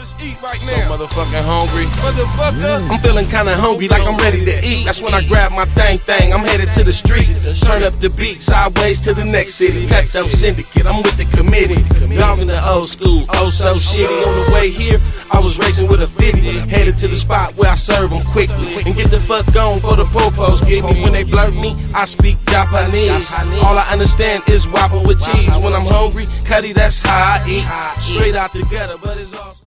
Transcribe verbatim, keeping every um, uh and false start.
let's eat right So now. motherfucking hungry. Motherfucker. I'm feeling kinda hungry, like I'm ready to eat. That's when I grab my thing thing. I'm headed to the street. Turn up the beat, sideways to the next city. Cutthroat syndicate, I'm with the committee. Gone in the old school, oh so shitty. On the way here, I was racing with a fifty. Headed to the spot where I serve them quickly. And get the fuck on for the popos get me. When they blurt me, I speak Japanese. All I understand is whopper with cheese. When I'm hungry, cutty, that's how I eat. Straight out the gutter, but it's all